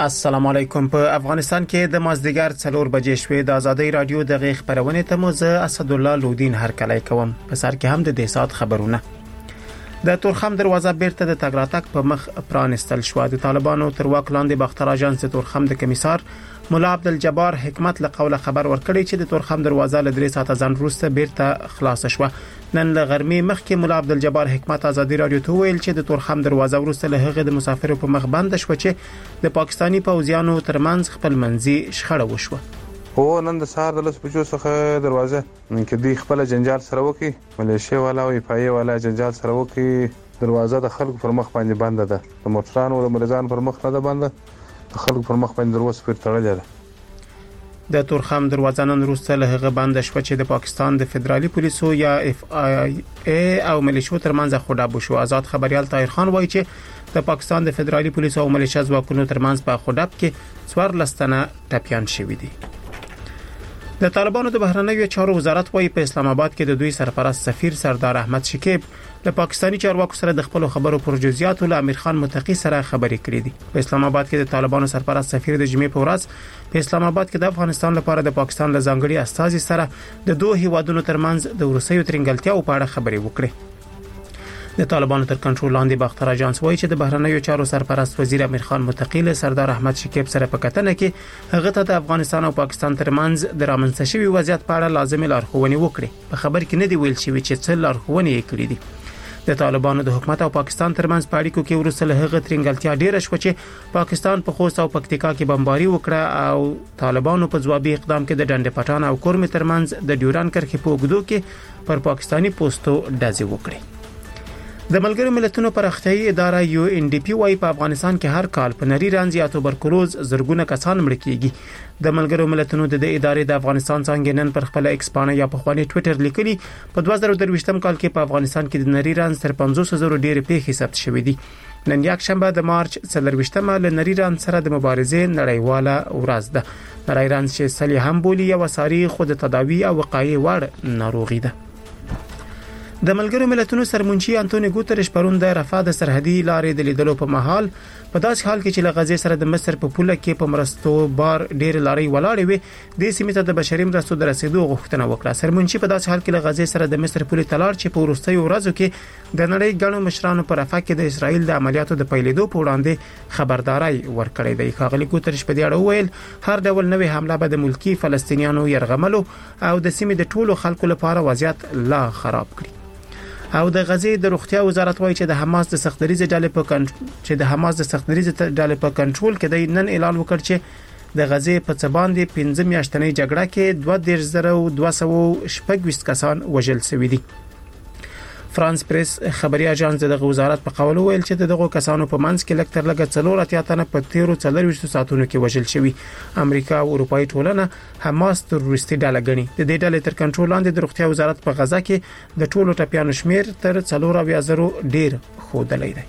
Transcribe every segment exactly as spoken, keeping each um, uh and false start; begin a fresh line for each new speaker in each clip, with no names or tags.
السلام علیکم. په افغانستان کې د مازدیګر څلور بجې شوې د ازادي رادیو د غیغ خبرونه ته مو زه اسدالله لودین هرکلی کوم. په سر کې هم د دې سات خبرونه. د تورخم دروازه بیرته د تګراتک په مخ پرانستل شو. د طالبانو تر واک لاندې باختر اژانس تورخم د کمیسار مولا عبدالجبار حکمت له قوله خبر ورکړی چې د تورخم دروازه له درې ساعته ځان وروسته بیرته خلاص شوه. نن له غرمې مخکې مولا عبدالجبار حکمت ازادي رادیو ته ویل چې د تورخم دروازه وروسته له هغه د مسافرو په مخ بند شو چې د پاکستانی پوځیانو ترمنځ خپل منځي شخړه وشوه.
او نن د سهار د لس بجو څخه دروازه کې دوی خپل جنجال سره وکي، ملیشیا والا او پای والا جنجال سره وکي. دروازه د خلکو پر مخ باندې بند ده، د موټرانو او د مریضانو پر مخ نه ده بند، د خلکو پر مخ باندې دروازه پر تړلې ده.
د تورخم دروازه نن وروسته له هغه بند شو چې د پاکستان د فدرالي پولیسو یا اف آی ای او ملیشو ترمنځ خړاب شو. آزاد خبريال طاهر خان وایي چې د پاکستان د فدرالي پولیسو او ملیشیا ځواکونو ترمنځ په خړاب کې څوار لستنه ټپيان شوي دي. د طالبانو د بهرنیو چارو وزارت وايي په اسلام آباد کې د دوی سرپرست سفیر سردار احمد شکیب له پاکستانی چارواکو سره د خپل خبرو پر جزئیاتو له امیر خان متقی سره خبرې کړې دي. په اسلام آباد کې د طالبانو سرپرست سفیر د جمعې په ورځ په اسلام آباد کې د افغانستان لپاره د پاکستان له ځانګړي استازي سره د دوه هیوادونو ترمنځ د ورسېو ترنګلتیا په اړه خبرې وکړې. د طالبانو تر کنټرول لاندې باختر اژانس وایي چې د بهرنیو چارو سرپرست وزیر امیر خان متقی له سردار احمد شکیب سره په کتنه کې هغه ته د افغانستان او پاکستان ترمنځ د رامنځته شوی وضعیت په اړه لازمي لارښوونې وکړي. په خبر کې نه دی ویل شوی چې څه لارښوونې یې کړې دي. د طالبانو د حکومت او پاکستان ترمنځ په اړیکو کې ورسره هغه ترنګلتیا ډیره شو چې پاکستان په خوست او پکتیکا کې بمباري وکړه او طالبانو په ځوابي اقدام کې د ډنډ پټان او کورمې ترمنځ د ډیوران کرښې په اوږدو کې پر پاکستانی پوسټو ډزې وکړي. د ملګرو ملتونو پراختیایي اداره یو ان ډي پی وايي په افغانستان کې هر کال په نری رنځ یا توبرکلوز زرګونه کسان مړ کیږي. د ملګرو ملتونو د ادارې د افغانستان څنګه نن پر خپل ایکس پاڼه یا په خواني ټوئیټر لیکلي په دوه زره درویشتم کال کې په افغانستان کې د نری رنځ تر پنځوس زره ډېر پیښې ثبت شوې دي. نن یک شنبه د مارچ څلرویشتمه له نری رنځ سره د مبارزې نړیواله ورځ ده. نری رنځ چې سلی هم بولی یو ساري خود تداوی او وقایع وړ ناروغي ده. د ملګرو ملتونو سرمنشي انټونی ګوتریش پرون د رفاه د سرحدي لارې د لیدلو په محل په داسې حال کې چې له غزې سره د مصر په پوله کې په مرستو بار ډېر لارې ولاړې وي د سیمې ته د بشري مرستو د رسیدو غوښتنه وکړه. سرمنشي په داسې حال کې له غزې سره د مصر پولې تلار چې په وروستیو ورځو کې د نړۍ ګڼو مشرانو په رفاه کې د اسرائیل د عملیاتو د پیلېدو په وړاندې خبرداري ورکړې ده. ښاغلي ګوتریش په دې اړه وویل هر ډول نوې حمله به د ملکی فلسطینیانو يرغملو او د سیمې د ټولو خلکو لپاره وضعیت لا خراب کړي. او د غزې د روغتیا وزارت وایي چې د حماس د سختدریزه ډلې په کنټرول چې د حماس د سختدریزه ډلې په کنټرول کې د نن اعلان وکړ چې د غزې په څه باندې پنځه میاشتنۍ جګړه کې دوه دېرش زره دوه سوه شپږ ویشت کسان وژل شوي دي. فرانس پریس خبري اژانس دغه وزارت په قول ویل چې دغه کسانو په منځ کې لکټر لګ څلور اتیا تنه په تیرو څلويشت ساعتونو کې وژل شوي. امریکا او اروپאי ټولنه حماس تروریستي ډله ګڼي. د دې ډلې تر کنټرول لاندې د روغتیا وزارت په غزا کې د ټولو ټپيانو شمیر تر څلور اویا زره ډیر خودلې دی.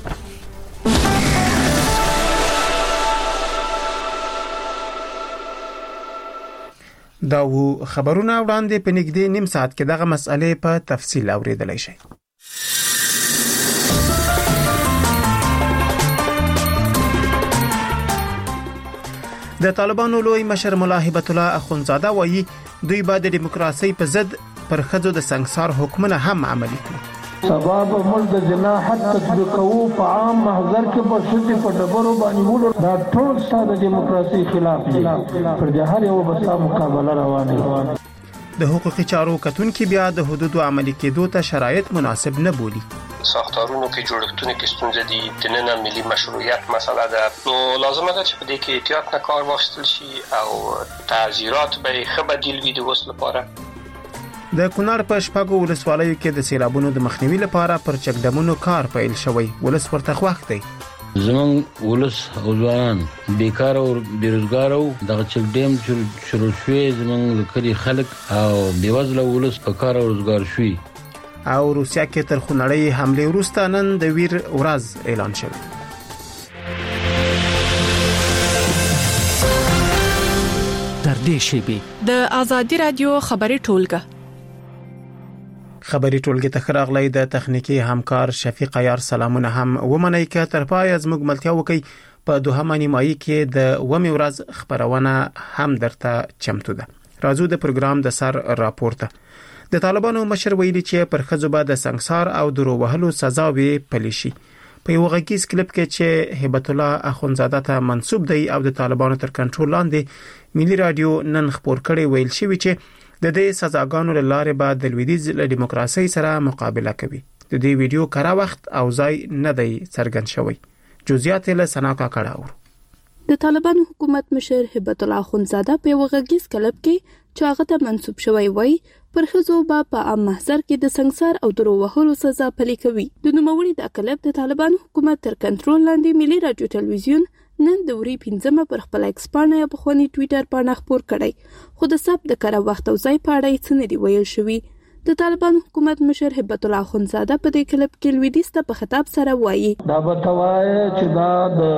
دا وو خبرونه وړاندې په نږدې نیم ساعت کې دغه مسئلې په تفصیل اوریدلای شئ. د طالبانو لوی مشر مولا هبت الله اخونزاده وایي دوی به د دیموکراسي په ضد پر خځو د سنگسار حکمونه هم عملي کړي.
سبب ملک جناحت تطبیقو په عام محضر کې په شدت په ډبرو باندې وړو دا ټول ساده دیموکراسي خلاف دي. پر جهر یو بسا مقابله روانه.
د حقوقي چارو کتونکو بیا د حدودو عملي کېدو ته شرایط مناسب نه بولي.
ساختارونو کې جوړښتونه کې ستونزې دي، د نن ملي مشروعیت مسله ده، نو لازمه ده چې په دې کې احتیاط نه کار واخیستل شي او تعزیرات به ښه بدیل وي د وس لپاره.
د کونړ په شپږو ولسوالیو کې د سیلابونو د مخنیوي لپاره پر چکډمونو کار پیل شوی. ولس ورته خوښ دی.
زمون ولس او ځوانان بیکار او بیروزګار او د چکډم شروع شوی زمون لکري خلک او بیوزله ولس په کار او روزګار شوی.
او روسیا کې تر خونړۍ حمله وروسته نن د ویر ورځ اعلان شوه.
تر دې شی به
د ازادي رادیو خبري ټولګه
خبري ټولګي ته راغلی د تخنیکی همکار شفیق عیار سلامونه هم ومنئ ک تر پای از موږ ملتیا وکي په دوهمه نیمایي کې د ومه ورځ خبرونه هم درته چمتو ده. راځو د پروګرام د سر راپورته. د طالبانو مشر ویلي چې پر خځو به د سنگسار او درو وهلو سزا وي پلیشي. په یو غږیز کلیپ کې چې هبت الله اخونزاده ته منسوب دی او د طالبانو تر کنټرول لاندې ملي رادیو نن خبر کړي ویل شوی چې د دې سزاګانو لاره به د لویدیز له دیموکراسي سره مقابله کوي. د دې ویډیو کارا وخت او ځای نه دی څرګند شوی. جزئیات له سناکا کړهور.
د طالبانو حکومت مشر هبت الله اخونزاده په یو غږیز کلیپ کې چې هغه ته منسوب شوی وای پر خزو با په عام محضر کې د سنگسار او درو وهلو سزا پلي کوي. د نوموړي د کلیپ د طالبانو حکومت تر کنټرول لاندې ملي رادیو ټلویزیون نن د وری پنځمه پر خپل ایکس پاڼه په خونی ټوئیټر باندې خبر کړی. خو د سب د کار وخت او ځای په اړه څه نه دی ویل شوی. د طالبانو حکومت مشر هبت الله اخونزاده په دې کلیپ کې لویدیز ته په خطاب سره وایي
دا بتوای چې دا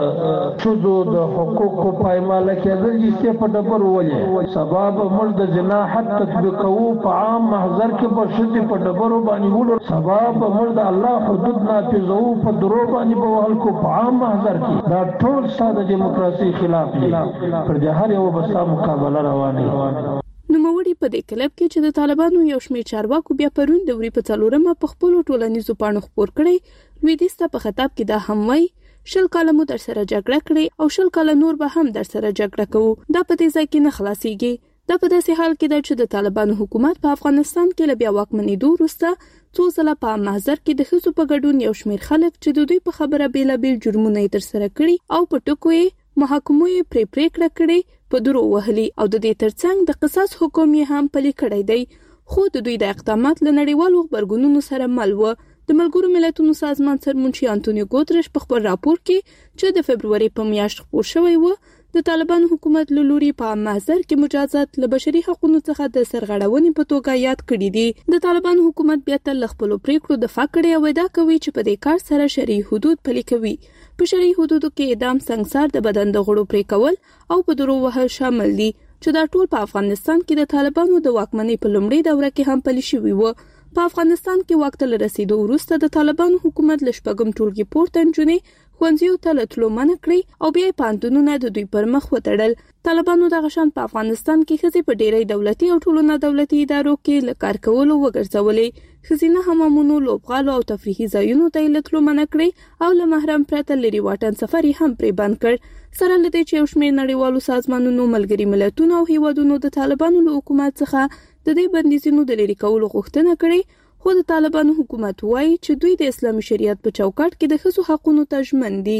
د شذو د حقوقو پایماله کېدل چې په ډبر ولې سبب موږ د جنا حد تطبیقو په عام محضر کې په شذ په ډبر باندې وړو سبب موږ د الله حدود نافذو په درو باندې په وهل کو په عام محضر کې دا ټول ساده دیموکراسي خلاف دي. پر دې هر یو بسا مقابله روانه.
نوموړي په دې کلیپ کې چې د طالبانو یو شمېر چارواکو بیا پرون د وری په څلورمه په خپل ټولنیزو پاڼو خبر کړي لویدیز ته په خطاب کې دا هم وایي شل کاله مو در سره جګړه کړې او شل کاله نور به هم در سره جګړه کوو. دا په دې ځای کې نه خلاصيږي. دا په داسې حال کې ده چې د طالبانو حکومت په افغانستان کې ل بیا واکمنېدو وروسته څو ځله په محضر کې د خصو په ګډون یو شمېر خلک چې د دوی په خبره بیلابیل جرمونه تر سره کړي او په ټکو یې محاکمو یې پرې پریکړه کړې په درو وهلي او د دې ترڅنګ د قصاص حکم یې هم پلي کړی دی. خو د دوی د اقدامات له نړیوالو خبرګونونو سره مل و. د ملګرو ملتونو سازمان سرمنشي انټونیو ګوتریش په خپل راپور کې چې د فبرवरी په میاشت خبر شوی و د طالبان حکومت له لوري په محضر کې مجازات له بشري حقوقو څخه د سرغړونې په توګه یاد کړي دي. د طالبان حکومت بیا تل خپل پریکړو دفاع کړي او دا کوي چې په دې کار سره شرعي حدود پلي کوي. په شرعي حدودو کې اعدام، سنگسار، د بدن د غړو پرې کول او په درو وهل شامل دي چې دا ټول په افغانستان کې د طالبانو د واکمنۍ په لومړۍ دوره کې هم پلي شوي و. په افغانستان کې وخت له رسیدو وروسته د طالبانو حکومت له شپږم ټولګي پورته نجونې ښوونځیو ته له تلو منع کړې او بیا یې پوهنتونونه د دوی پر مخ وتړل. طالبانو دغه شان په افغانستان کې ښځې په ډېری دولتي او ټولو نه دولتي ادارو کې له کار کولو وګرځولې. ښځینه حمامونو، لوبغالو او تفریحي ځایونو ته یې له تلو منع کړې او له محرم پرته لرې واټن سفر یې هم پرې بند کړ. سره له دې چې یو شمېر نړیوالو سازمانونو، ملګري ملتونو او هیوادونو د طالبانو له حکومت څخه د دې بندیزونو د لرې کولو غوښتنه کړې. خو د طالبانو حکومت وایي چې دوی د اسلامي شریعت په چوکاټ کې د ښځو حقونو ته ژمن دي.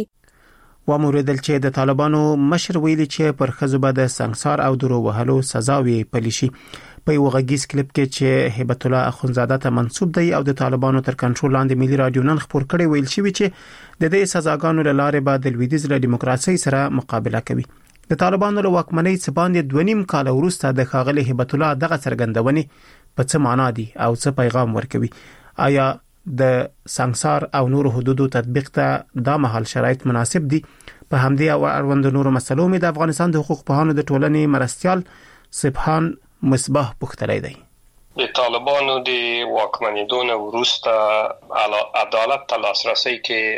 وموریدل چې د طالبانو مشر ویلي چې پر خزو به د سنگسار او درو وهلو سزا وي پلي شي. په یو غږیز کلیپ کې چې هبت الله اخونزاده ته منسوب دی او د طالبانو تر کنټرول لاندې ملي رادیو نن خبر کړي ویل شوی چې د دې سزاګانو لاره به د لویدیز له دیموکراسي سره مقابله کوي. د طالبانو له واکمنۍ څخه باندې دوه نیم کال وروسته د ښاغلي هبت الله دغه څرګندونې په څه معنا دي او څه پیغام ورکوي. آیا د سنگسار او نور حدودو تطبیق ته د مهال شرایط مناسب دي؟ په همدې او اړوند نورو مسلو مې د افغانستان د حقوق پوهانو د ټولنې مرستيال سبحان مصباح پوښتلی دی.
د طالبانو د واکمنېدو وروسته عدالت ته لاسرسي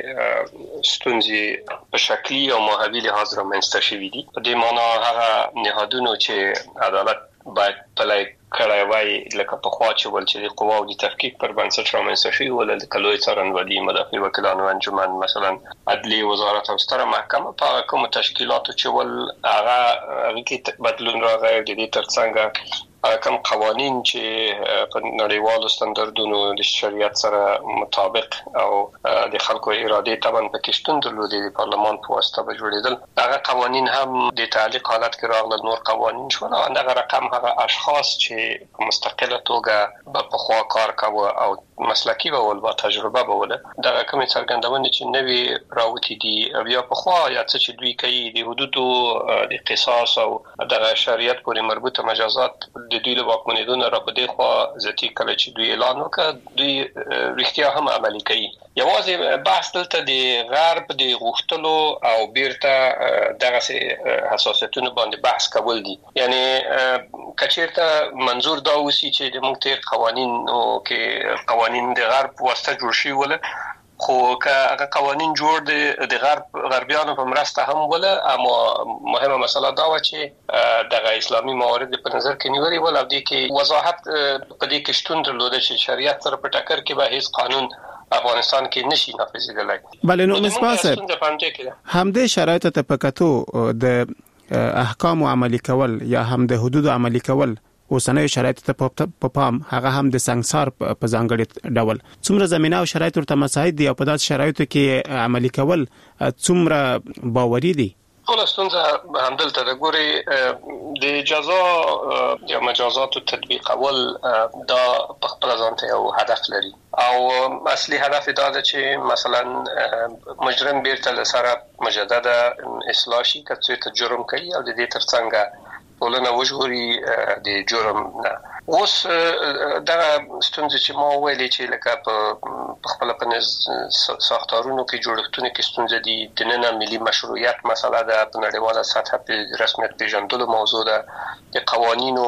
کې ستونزې په شکلي او ماهوي لحاظ رامنځته شوي دي. په دې معنا هغه نهادونو چې عدالت باید پلی کړی وای لکه په خوا چې ول چې د قواو د تفکیک پر بنسټ رامنځته شوي ول د کلوی څارنوالي، مدافع وکیلانو انجمن، مثلا عدلیه وزارت او ستره محکمه په کوم تشکیلاتو چې ول هغه هغه کې بدلون راغی. د دې ترڅنګ کوم قوانين چې په نړیوالو ستاندردونو د شریعت سره مطابق او د خلکو اراده تبن پکې شتون درلودي د پارلمان په واسطه به جوړیدل. هغه قوانين هم د تعلیق حالت کې راغلل. نور قوانين شول او هغه رقم هغه اشخاص چې په مستقله توګه په خوا کار کوي او مسلکی به ول با تجربه به ول دا کوم څرګندونه چې نوی راوتی دي بیا په خوا یا څه چې دوی کوي د حدودو د قصاص او د شریعت پورې مربوطه مجازات د دوی له واکمنېدو نه را پدې خو ځتی کله چې دوی اعلان وکړ دوی رښتیا هم عملي کوي. یوازې بحث دلته د غرب د غوښتلو او بیرته دغه حساسیتونو باندې بحث کول دي. یعنی کچیرته منظور دا وسی چې د موږ ته قوانین قوانینو کې قوانین د غرب واسطه جوړ شي ول خو که هغه قوانین جوړ دي د غرب غربیانو په مرسته هم ول اما مهمه مسله دا و چې د اسلامي موارد په نظر کې نیولې ول او د کې وضاحت په دې کې شتون درلوده چې شریعت سره په ټکر کې به هیڅ قانون افغانستان کې نشي نافذېدلای.
بله نو مصباح صاحب همدې شرایط ته په کتو د احکام عملی کول یا هم د حدود عملی کول اوسنۍ شرایط ته په پام هغه هم د سنگسار په ځانګړي ډول څومره زمينه او شرایط ورته مساعد دي او په داسې شرایطو کې عملی کول څومره باوري دي؟
ټول ستونزه همدلته د ګوري د جزا یا مجازات تطبیق اول دا په خپل ځان ته یو هدف لري او اصلي هدف دا ده چې مثلا مجرم بیرته لسره مجدده اصلاح شي کڅوړه جرم کوي او د دې ترڅنګ ولنه وجوري د جرم نه اوس دا ستونزې چې ما ویلې چې لکه په خپل په ساختارونو کې جوړښتونه کې ستونزې دي د نن ملي مشروعیت مسله ده په نړیواله سطح په رسمیت پیژندلو موضوع ده د قوانینو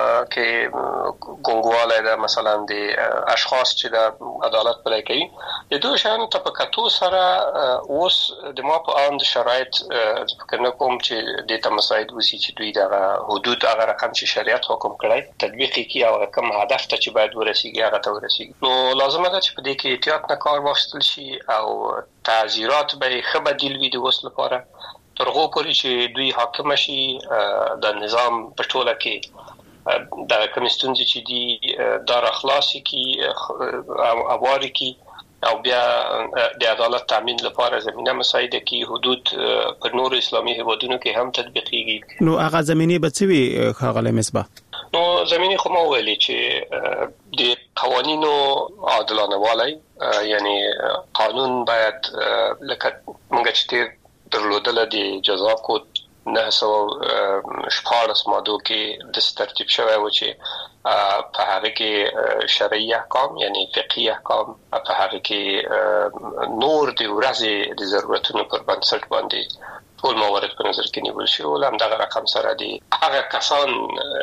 کې ګونګواله ده مثلا د اشخاص چې د عدالت پلي کوي د دوه شان ته په کتو سره اوس د ما په اند شرایط فکر نه کوم چې د تمساید وسی چې دوی دغه حدود هغه رقم چې شریعت حکم کړی تطبیق کی او کوم هدف ته چې باید ورسیږي هغه ته ورسیږي نو لازمه ده چې په دې کې احتیاط نه کار واخیستل شي او تعزیرات به ښه بدیل وي د وس لپاره تر هغه پورې چې دوی حاکم شي د نظام په ټوله کې د کوم ستونزې چې دي دار اخلاصي کې او اواري کې او بیا د عدالت تامین لپاره زمينه مساعده کی حدود پر نور اسلامي هیوادونو کې هم تطبیقيږي.
نو هغه زميني بچوي خاغله مصباح
نو زميني خو مو ویلي چې د قوانینو عادلانه والی یعنی قانون باید لکه موږ چې درلودل د جزا کود نه سو شپارس ماده کې د ترتیب شوی و چې په هغه کې شرعي احکام یعنی فقهي احکام په هغه کې نور د ورځې د ضرورتونو پر بنسټ باندې ټول موارد په نظر کې نیول شي ولهم دغه رقم سره دي هغه کسان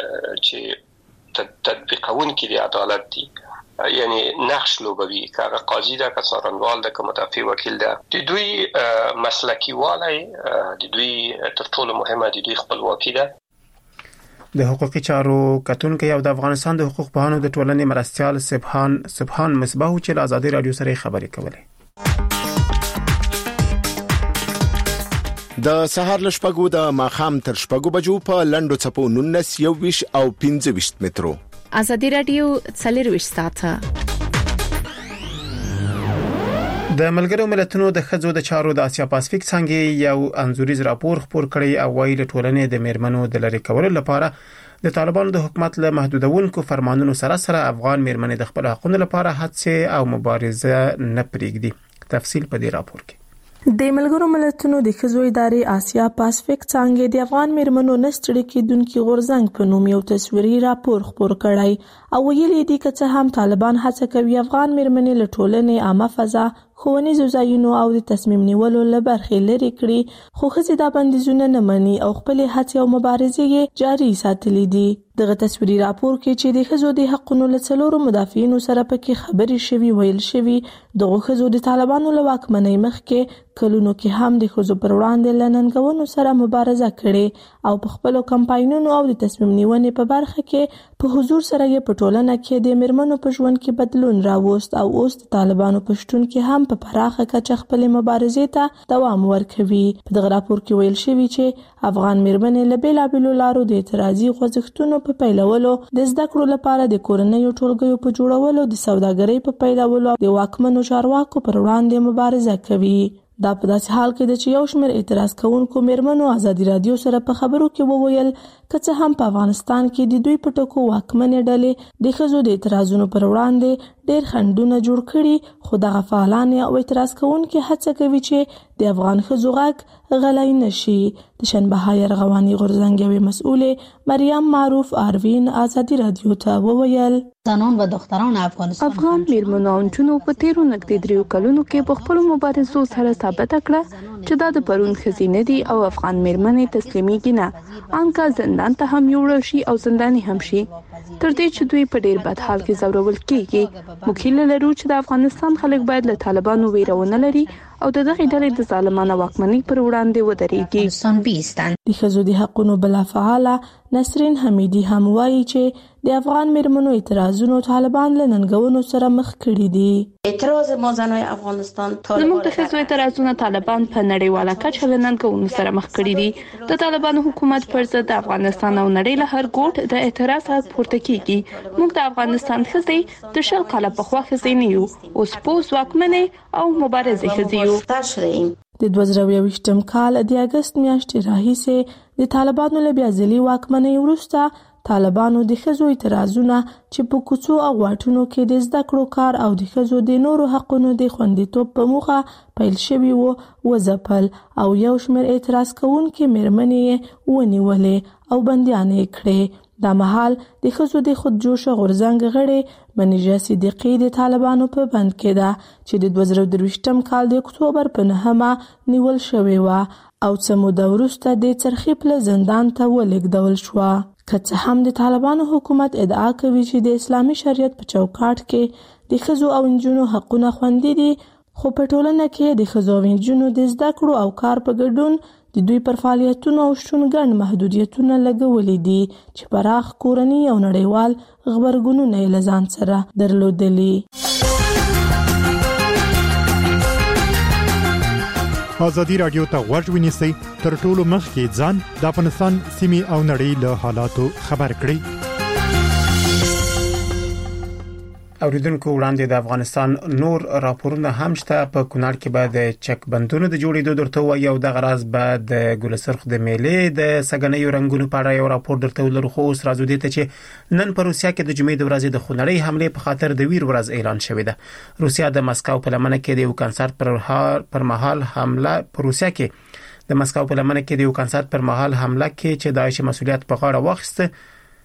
چې تطبیقون کې د عدالت دي یعنی نقش لوبوي که هغه قاضي ده که څارنوال ده که مدافع وکیل ده د دوی مسلکی والی د دوی تر ټولو مهمه د دوی خپلواکي ده.
د حقوقي چارو کتونکو او د افغانستان د حقوق پوهانو د ټولنې مرستيال سبحان سبحان مصباح چې د آزادي رادیو سره خبرې کولې.
د سهار لشپګو د ماخام تر شپګو بجو په لندو چپو نونس یو ویش او پنځه ویش مترو
آزادی رادیو څلرویشت ساعته
د ملګرو ملتونو د خځو د چارو د اسیا پاسفیک څنګه یو انزوريز راپور خپور کړی او ویل ټولنې د میرمنو د لری کولو لپاره د طالبانو د حکومت له محدودونکو فرمانونو سره سره افغان میرمنې د خپل حقوقو لپاره هڅه او مبارزه نه پرېږدي. تفصیل په دې راپور کې
د ملګرو ملتونو د خزو ادارې آسیا پاسفیک څنګه د افغان میرمنو نستړي کېدونکو غورځنګ په نوم یو تصویري راپور خپور کړی او ویلي دي چې هم طالبان هڅه کوي افغان میرمنې له ټولنې عامه فضا ښوونیزو ځایونو او د تصمیم نیولو له برخې لري کړي خو ښځې دا بندیزونه نه مني او خپل هڅې او مبارزې جاري ساتلې دي. دغه تصویري راپور کې چې د ښځو د حقوقو له څلورو مدافعینو سره پکې خبرې شوي ویل شوي دغه ښځو د طالبانو له واکمنۍ مخکې کلونو کې هم د ښځو پر وړاندې له ننګونو سره مبارزه کړې او په خپلو کمپاینونو او د تصمیم نیونې په برخه کې په حضور سره یې په ټولنه کې د میرمنو په ژوند کې بدلون راوست او اوس د طالبانو په شتون کې هم په پراخه کچه خپل مبارزې ته دوام ورکوي. په دغه راپور کې ویل شوي چې افغان میرمنې له بېلابېلو لارو د اعتراضي خوځښتونو په پیلولو د زده کړو لپاره د کورنیو ټولګیو په جوړولو د سوداګرۍ په پیلولو د واکمنو چارواکو پر وړاندې مبارزه کوي. دا په داسې حال کې د چې یو شمېر اعتراض کوونکو میرمنو آزادي رادیو سره په خبرو کې وویل که څه هم په افغانستان کې د دوی په ټکو واکمنې ډلې د ښځو د اعتراضونو پر وړاندې ډېر خنډونه جوړ کړي خو دغه فعالان او اعتراض کوونکي هڅه کوي چې د افغان ښځو غږ غلی نشي. د شنبه ارغواني غورځنګ یوې مسؤلې مریم معروف آروین آزادي رادیو ته وویل
زنان و دختران افغانستان
افغان میرمنو او نجونو په تیرو نږدې دریو کلونو کې په خپلو مبارزو سره ثابته کړه چې دا د پرون ښځې نه دي او افغان میرمنې تسلیمېږي نه. انکا زنده زندان ته هم یوړل شي او زنداني هم شي تر دې چې دوی په ډیر بد حال کې زورول کیږي. موږ هیله لرو چې د افغانستان خلک باید له طالبانو ویرونه لري او د دغه ډلې د ظالمانه واکمنۍ پر وړاندې ودرېږي.
د ښځو د حقونو بلا فعاله نسرین حمیدي هم وایي چې د افغان میرمنو اعتراضونو طالبان له ننګونو سره مخ کړي دي.
اعتراض ما زنای افغانستان
زموږ د ښځو اعتراضونه طالبان په نړیواله کچه له ننګونو سره مخ کړي دي. د طالبانو حکومت پر ضد د افغانستان او نړۍ له هر ګوټ د اعتراض غږ پورته کیږي. موږ د افغانستان ښځې د شل کاله پخوا ښځې نه یو، اوس پوه ځواکمنې او مبارزې ښځې یو.
د دوه زره یوویشتم کال د اګست میاشتې راهیسې د طالبانو له بیا ځلي واکمنۍ وروسته طالبانو د ښځو اعتراضونه چې په کوڅو او واټونو کې د زده کړو کار او د ښځو د نورو حقونو د خوندیتوب په موخه پیل شوي وو وځپل او یو شمېر اعتراض کوونکې میرمنې یې ونیولې او بندیانې کړې. دا مهال د ښځو د خودجوشه غورځنګ غړې منیژه صدیقي د طالبانو په بند کې ده چې د دوه زره درویشتم کال د اکتوبر په نهمه نیول شوې وه او څه موده وروسته د څرخي پله زندان ته ولېږدول شوه. که څه هم د طالبانو حکومت ادعا کوي چې د اسلامي شریعت په چوکاټ کې د ښځو او نجونو حقونه خوندي دي، خو په ټولنه کې د ښځو او نجونو د زده کړو او کار په ګډون د دوی پر فعالیتونو او شتون ګڼ محدودیتونه لګولي دي چې پراخ کورني او نړیوال غبرګونونه یې له ځان سره درلودلي.
ازادي راډیو ته غوږ ونیسئ، تر ټولو مخکې ځان د افغانستان سیمې او نړۍ له حالاتو خبر کړئ.
اوریدونکو وړاندې د افغانستان نور راپورونه هم شته. په کونړ کې به د چک بندونو د جوړېدو درته وایي او د غراز به د ګلسرخ د میلې د سګنیو رنگونو په اړه یو راپور درته ولرو. خو اوس راځو دې ته چې نن په روسیا کې د جمعې د ورځې د خونړۍ حمله په خاطر د ویر ورځ اعلان شوې ده. روسیا د مسکو په لمنه کې د یو کنسرت پر پر مهال حمله په روسیا کې د مسکو په لمنه کې د یو کنسرت پر مهال حمله کې چې داعش مسؤلیت په غاړه واخیسته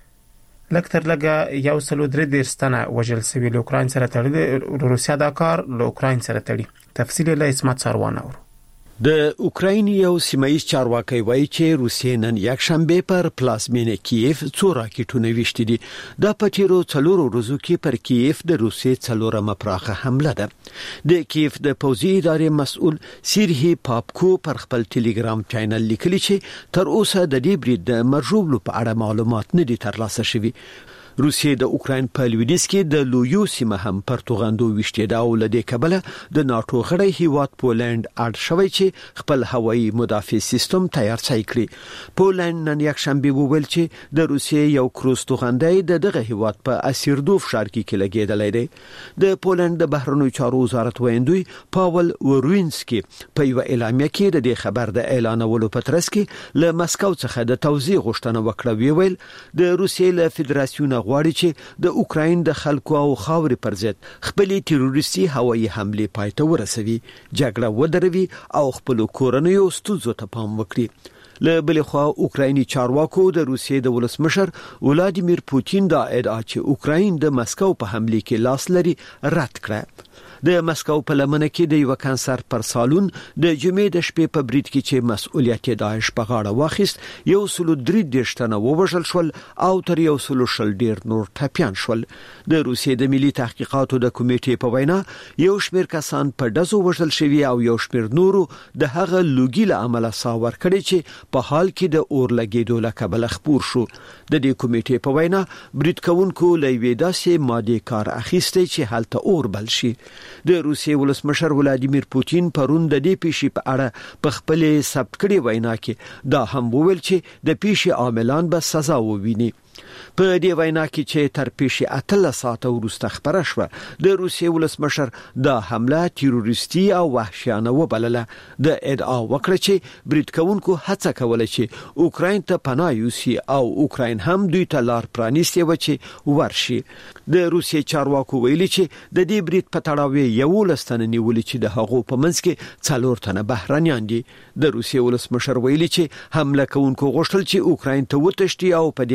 لکتر لګه یو سلو درې درستنه وجل سوي له اوکرين سره تړلي. روسیا دا کار له اوکرين سره تړي. تفصیل له اسمت سروان اور.
د اوکراین یو سیمایي چارواکي وایي چې روسیې نن یک شنبه پر پلازمینه کیف څو راکټونه ویشتي دي. دا په تیرو څلورو ورځو کې پر کیف د روسیې څلورمه پراخه حمله ده. د کیف د پوځي ادارې مسؤل سیرهی پاپکو پر خپل ټلګرام چینل لیکلي چې تر اوسه د دې برید د مرجوبلو په اړه معلومات نه دي ترلاسه شوي. روسیې د اوکراین په لویدیځ کې د لویو سیمه هم پر توغندو وشته دا ول د کبله د ناتو غړی هیواد پولند اړ شوی چې خپل هوایي مدافع سیستم تیار ځای کړي. پولند نن یک شنبه وویل چې د روسیې یو کروز توغندای د دغه هیواد په اسیردوف ښار کې لګیدلې ده. د پولند د بهرنیو چارو وزارت ویندوی پاول وروینسکي په یو اعلامیه کې د دې خبر د اعلانولو په ترڅ کې له مسکو څخه د توزیع غوښتنه وکړه. ویل د روسیې له فدراسیون غواړي چې د اوکراین د خلکو او خاورې پر ضد خپل تروریستي هوایي حمله پای ته ورسوي، جګړه ودروي او خپل کورنیو ستونزو ته پام وکړي. له بل خوا اوکرایني چارواکو د روسیې د ولسمشر ولادیمیر پوتین دا ادعا چې اوکراین د مسکو په حمله کې لاس لري رد کړه. د مسکو په لمنه کې د یو کنسرت پر سالون د جمعې د شپې په برید کې چې مسؤلیت داعش په غاړه واخیست یو سلو درې دشتنه ووژل شول او تر یو سلو شل ډیر نور ټپيان شول. د روسیې د ملي تحقیقاتو د کمیټې په وینا یو شمېر کسان په دزو وژل شوي او یو شمېر نورو د هغه لوګي له عمله ساور کړي چې په حال کې د اور لګیدو له کبله خپور شو. د دې کمیټې په وینا برید کوونکو لوي داسې ماده کار اخیسته چې حالت اور بل شي. د روسیې ولسمشر ولادیمیر پوتین پرون د دې پیښې په اړه په خپل ثبت کړي وینا کې دا هم وویل چې د پیښې عاملان به سزا وویني. په دې وینا کې چې تر پیښې اتل ساعت وروسته خبره شوه د روسیې ولسمشر دا حمله تروریستي او وحشیانه وبلله. د ادعا وکړه چې برید کوونکو هڅه کوله چې اوکراین ته پناه یوسي او اوکراین هم دوی ته لار پرانیستي و چې ورشي. د روسیې چارواکو ویلي چې د دې برید په تړاو یو لستنه نیولې چې د هغو په منځ کې څلور تنه بهرانيان دي. د روسیې ولسمشر ویلي چې حمله کوونکو غوښتل چې اوکراین ته وتښتي او په دې قضیه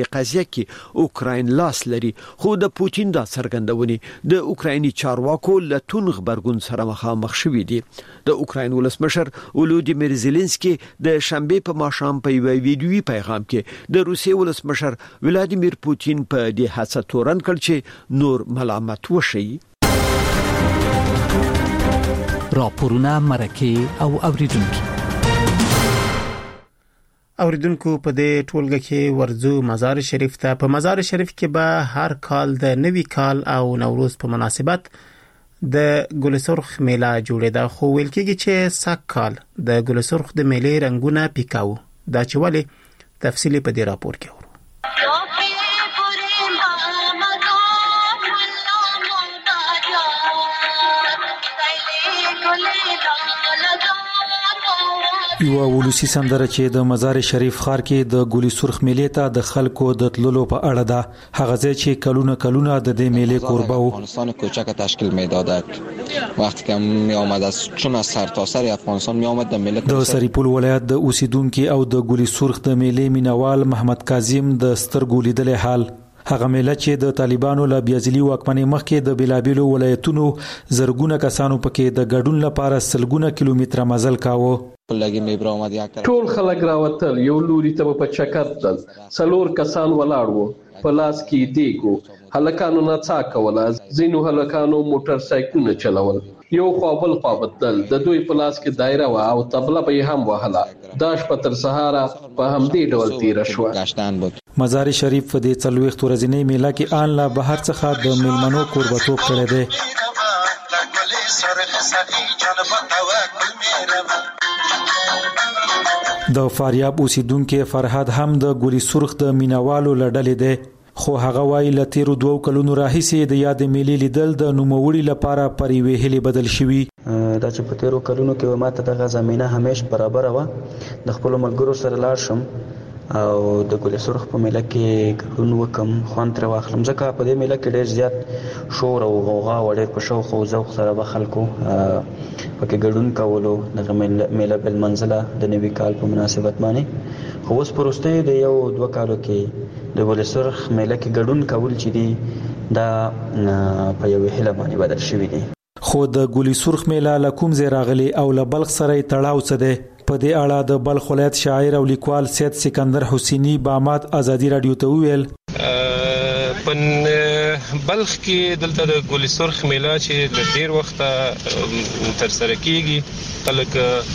کې اوکراین لاس لري، خو د پوتین دا څرګندونې د اوکرایني چارواکو له توند غبرګون سره مخامخ شوي دي. د اوکراین ولسمشر ولودیمیر زيلنسکي د شنبه په ماښام په یو ویډیوي پیغام کې د روسیې ولسمشر ولادیمیر پوتین په دې هڅه تورن کړ چې نور ملامت وشي.
راپورونه مرکه او اوریدونکو
اوریدونکو په دې ټولګه کې ورزو مزار شریف ته. په مزار شریف کې به هر کال د نوي کال او نوروز په مناسبت د ګل سرخ میله جوړېده، خو ویل کېږي چې سږ کال د ګل سرخ د میلې رنگونه پیکاو. دا چې ولې تفصیلی په دې راپور کې ورو.
یو ولسی سندره چې د مزار شریف ښار کې د ګل سرخ میلې ته د خلکو د تللو په اړه ده. هغه ځای چې کلونه کلونه د دې میلې قربا و.
افغانستان کوچک تشکیل میدادک وقتی که می آمد از چون از سرتاسر افغانستان می آمد د میله
د سریپول ولایت د اوسیدونکو او د ګل سرخ د میلې مینوال محمد کاظم د سترګو لیدل حال. هغه میله چې د طالبانو له بیازلي واکمنۍ مخکې د بلابلو ولایتونو زرګونه کسانو پکې د ګډون لپاره سلګونه کیلومتره مزل کاوه.
ټول خلک راوتل، یو لوري ته په چکر تل، څلور کسان ولاړ وو، په لاس کې دیګو، هلکانو نڅا کوله، ځینو هلکانو موټر سایکلونه چلول، یو خوا بل خوا بدل، د دوی په لاس کې دایره و او طبله به هم وهله. دا شپه تر سهاره په همدې ډول تیر شو.
مزار شریف په دې څلوېښت ورځې میله کې آن لا بهر څخه د میلمنو کوربتوب کړی دی. د فاریاب اوسیدونکو فرهاد هم د ګل سرخ د مینوالو لړل دی، خو هغه وايي له تیرو دوو کلونو راهیسې د یاد میلې لیدل د نوموړي لپاره پر یوې هلې بدل شوي.
دا چې په تیرو کلونو کې ماته دغه زمينه همیش برابر و، د خپل ملګرو سره لاړ شم او د ګل سرخ په میله کې ګډون وکم، خوند تر واخلم، ځکه په دې میله کې ډېر زیات شور او غوغا و، ډېر په شوق او ذوق سره به خلکو پکې ګډون کولو. دغه میله بل منزله د نوي کال په مناسبت باندې، خو اوس پرسته د یو دوه کالو کې د ګل سرخ میله کې ګډون کول چې دي دا په یو هله باندې بدل شوی دی.
خو د ګل سرخ میله له کوم ځای راغلی او له بلخ سره تړاو څه دی؟ په دې اړه د بلخ ولایت شاعر او لیکوال سید سکندر حسینی بامات ازادي رادیو ته ویل.
په بلخ کې دلته د ګل سرخ میله چې د ډیر وخت تر سره کیږي، خلک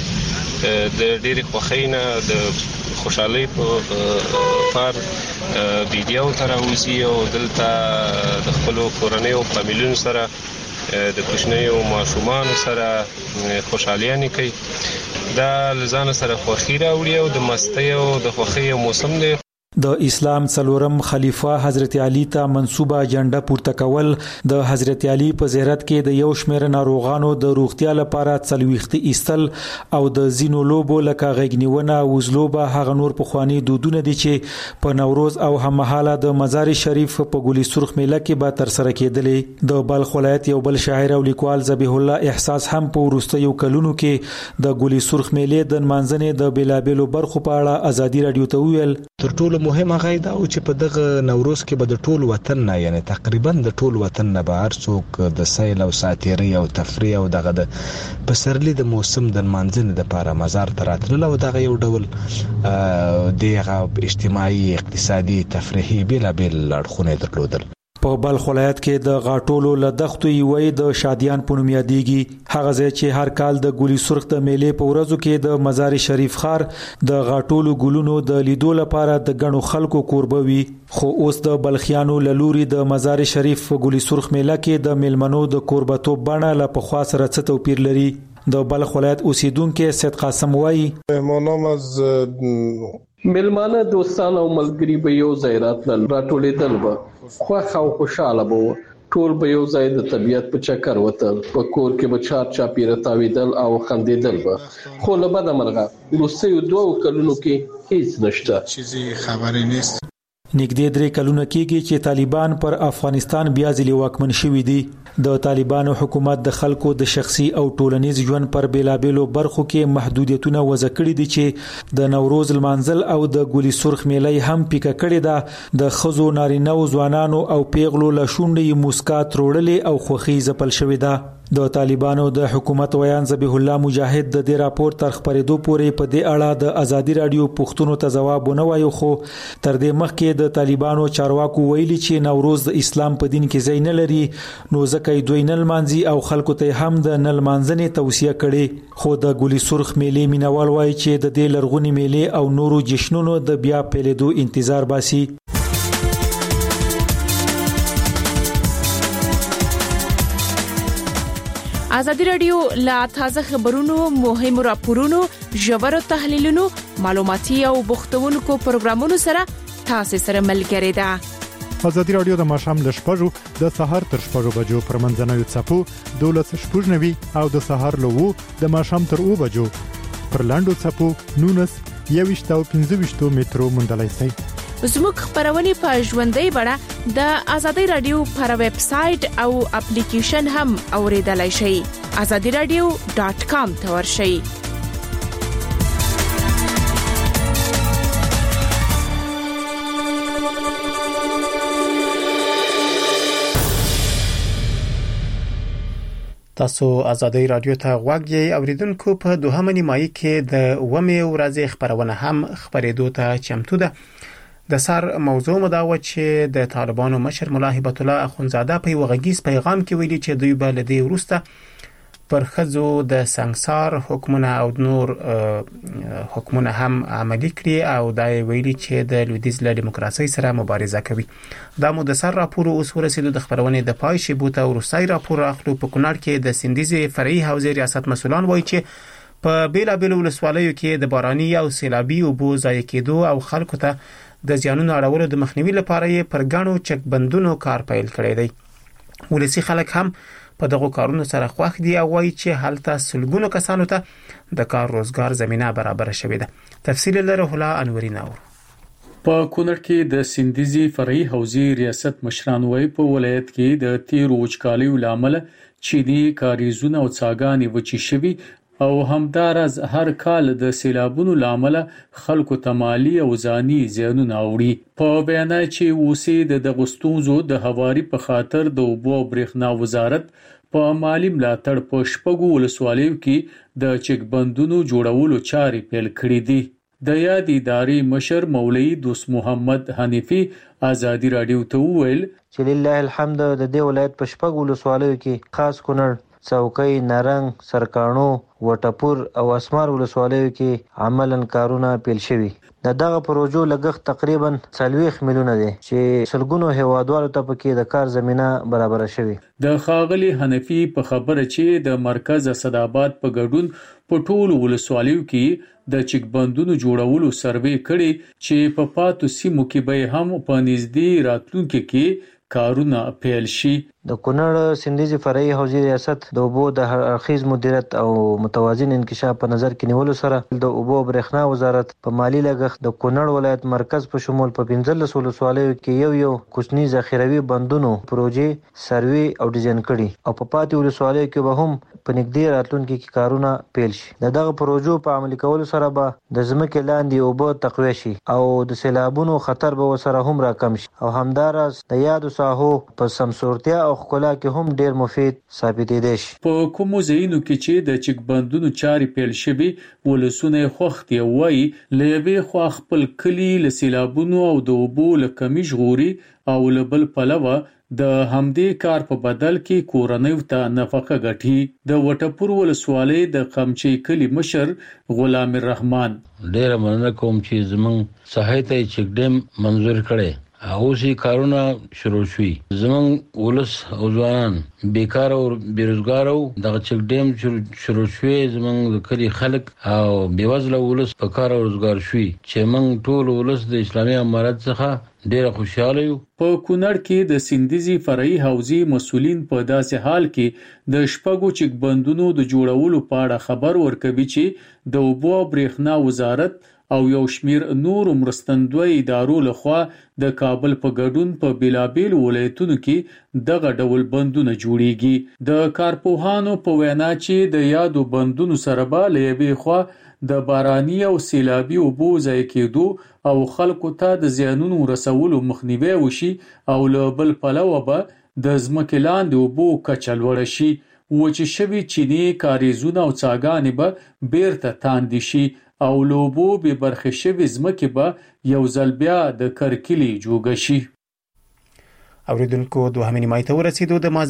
د ډېر خوښۍ نه د خوشحالۍ په فار ویډیو تر اوسي او دلته د خپل کورنۍ او فامیلونو سره د کوچنیو ماشومان سره خوشحالي کوي. دا لزان سره خوښي راوړي او د مستی او د خوښۍ موسم دی.
د اسلام څلورم خلیفہ حضرت علی ته منسوبه اجنډا پورته کول د حضرت علی په زیارت کې د یو شمېر ناروغانو د روغتیا لپاره څلويخت ایستل او د زینو لوبو لکه غږنیونه او وزلوبه هغه نور په خواني دودونه دي چې په نوروز او هممهاله د مزار شریف په ګل سرخ میله کې به تر سره کېدلې. د بلخ ولایت یو بل شاعر او لیکوال ذبیح الله احساس هم په وروستیو کلونو کې د ګل سرخ میلې د منځنې د بلابلو برخو په اړه ازادي رادیو ته ویل.
تر ټولو مهمه غي دا چې په دغه نوروز کې به د ټول وطن نه، یعنی تقریبا د ټول وطن نه به هر څوک د سیل او ساتيري او تفریح او دغه د پسرلی د موسم د منځنه د لپاره مزار ته راتلل او دغه یو ډول دغه اجتماعي اقتصادي تفریحي بلا بل اړخونه درلودل.
په بلخ ولایت کې د غاټولو لدختو یوې د شادیان په نوم یادېږي، هغه ځای چې هر کال د ګل سرخ د میلې په ورځو کې د مزار شریف ښار د غاټولو ګلونو د لیدو لپاره د غنو خلکو کوربه وي. خو اوس د بلخیانو لوري د مزار شریف ګل سرخ میله کې د میلمنو د کوربتوب بڼه له پخوا سره څه توپیر لري. د بلخ ولایت اوسیدونکو سید قاسم وایي
مهمانان از میلمانه دوستان او ملګری به یو ځای راتلل، راټولېدل به، خوښ او خوشاله به، ټول به یو ځای د طبیعت په چکر وتل، په کور کې به چار چاپیره تاویدل او خندېدل به. خو له بده مرغه وروستیو دوو کلونو کې هیڅ نشته، چیزی خبرې نیست.
نږدې درې کلونه کېږي چې طالبان پر افغانستان بیا ځلې واکمن شوي دي. د طالبانو حکومت د خلکو د شخصي او ټولنیز ژوند پر بیلابېلو برخو کې محدودیتونه وضع کړي دي چې د نوروز لمانځل او د ګولي سرخ میلې هم پیکه کړي ده د خزو نارینه او ځوانانو او پیغلو له شونډې مسکات روړلې او خوخي زپل شوې ده. د طالبانو د حکومت ویان ذبیح الله مجاهد د دې راپور تر خبرېدو پورې په دې اړه د ازادي رادیو پوښتنو ته ځواب ونه وایو، خو تر دې مخکې د طالبانو چارواکو ویلي چې نوروز د اسلام په دین کې ځای نه لري، نو ځکه دوی نه لمانځي او خلکو ته هم د نه لمانځنې توصیه کړې. خو د ګولي سرخ میلې مینوال وایي چې د دې لرغونې میلې او نورو جشنونو د بیا پیلېدو انتظار باسي.
ازادي رادیو لا تازه خبرونو، مهمو راپورونو، ژورو تحلیلونو، معلوماتي او بوختونکو پروګرامونو سره تاسو سره ملګری ده.
ازادي رادیو د ماښام ل شپږو د سهار تر شپږو بجو پر منځنوي څپو دولس شپږ نوي او د سهار له وو د ماښام تر اوو بجو پر لاندو څپو نونس یويشت او پنځه ویشت مترو موندلای شئ.
زموږ خبرونه په ژوندۍ بڼه د ازادي رادیو پر ویب سټ او اپلیکیشن هم اوریدلای شئ. azadi radio dot com ته ورشئ.
تاسو ازادي رادیو ته غوږ یې اوریدونکو. په دوهمه نیمایي کې د اومې ورځې خبرونه هم خبرېدو ته چمتو ده. د سر موضوع مداوه چې د طالبانو مشر مولا هبت الله اخونزاده په یو غږیز پیغام کې ویلي چې دوی به له دې وروسته پر خزو د سنگسار حکمونه او نور حکمونه هم عملي کړي او دا ویلي چې د لویدیځ له دیموکراسي سره مبارزه کوي. دا مو د سر راپور اوس ورسېدو د خبرونه د پای شی بوته ورسای راپور اخلو. په کونړ کې د سندیزي فرعي حوزې ریاست مسولان وایي چې په بیلا بیل ولسوالیو کې د باراني او سیلابي اوبو ضایع کېدو او خلکو ته د زیانونو اړولو د مخنیوي لپاره یې پر غاڼو چک بندونو کار پیل کړی دی. ولسی خلک هم په دغه کارونو سره خوښ دي او وایي چې هلته سلګونو کسانو ته د کار روزګار زمينه برابر شوې ده. تفصیل لري هلا انوري ناور.
په کونړ کې د سندیزي فرعي حوزې ریاست مشران وایي په ولایت کې د تیر وچکالیو لامل چینی کاریزونه او څاګانې وچی شوي او همدارز هر کال د سیلابونو لامل خلکو ته مالی او ځاني زیانونه اوړي. په بیان چې اوسې د دغستونزو د هواري په خاطر د اوبو او برېښنا وزارت په مالی ملاتړ په شپږو ولسوالیو کې د چک بندونو جوړولو چارې پیل کړې دي. د یاد ادارې مشر مولوي دوست محمد حنیفي ازادي رادیو ته وویل
چې لله الحمد د دې ولایت په شپږو ولسوالیو کې خاص کونړ، څوکۍ، نارنګ، سرکانو، وټپور او اسمار ولسوالیو کې عملاً کارونه پیل شوي. د دغه پروژو لګښت تقریبا څلوېښت میلیونه دی چې سلګونو هیوادوالو ته پکې د کار زمينه برابر شوي.
د خاغلی حنفي په خبره چې د مرکز اسداباد په ګډون په ټولو ولسوالیو کې د چک بندونو جوړولو سروې کړي چې په پاتو سیمو کې به هم په نږدې راتلونکو کې کارونه پیل شي.
د کونړ سندیزي فرعي حوزې ریاست د اوبو د هرخیز مدیریت او متوازن انکشاف په نظر کې نیولو سره د اوبو برېښنا وزارت په مالی لګښت د کونړ ولایت مرکز په شمول په پنځلس ولسوالیو کې یو یو کوچني ذخیروي بندونو پروژې سروې او ډیزاین کړي او په پاتې ولسوالیو کې به هم په نږدې راتلونکو کې کارونه پیل شي. د دغه پروژو په عملي کولو سره به د ځمکې لاندې اوبه تقویه شي او د سیلابونو خطر به ورسره هم راکم شي او همدارس د یادو ساحو په سمسورتیا او خپل کې هم ډیر مفید ثابتېدای شي.
په کومو ځایونو کې چې د چک بندونو چارې پیل شوي ولسونه خوختي وایي لېوي خو خپل کلی له سیلابونو او د اوبو له کمی ژغوري او له بل پلوه د همدې کار په بدل کې کورنۍ ته نفقه ګټي. د وټپور ولسوالۍ د قمچي کلی مشر غلام الرحمن
ډیر مننه کوم چې زمون صحیح چک ډیم منظور کړي او سي کارونه شروع شوي. زمون ولس او ځوانان بیکار او بیروزګار او د چک ډیم شروع شوي. زمون د کلی خلک او بیوزله ولس په کار او روزګار شوي چې موږ ټول ولس د اسلامي امارت څخه ډیر خوشاله یو.
په کونړ کې د سندیزي فرعي حوزې مسولین په داسې حال کې د شپږو چک بندونو د جوړولو په اړه خبر ورکوي چې د اوبو او برېښنا وزارت او یو شمیر نور مرستندوی ادارو لخوا د کابل په ګډون په بیلابیل ولایتونو کې دغه ډول بندونه جوړیږي. د کارپوهانو په وینا چې د یادو بندونو سره به لېبي خو د باراني او سیلابي اوبو ځای کېدو او خلکو ته د زیانونو رسولو مخنیوي وشي او له بل پلوه به د ځمکې لاندې اوبو کچه لوړه شي. وچې شوي چینې کاریزونه او څاګانې به بیرته تاندې شي او له اوبو بې برخې شوې ځمکې به یو ځل بیا د کرکیلې جوګه شي.
اوریدونکو دوهمې نیمایي ته ورسېدو. د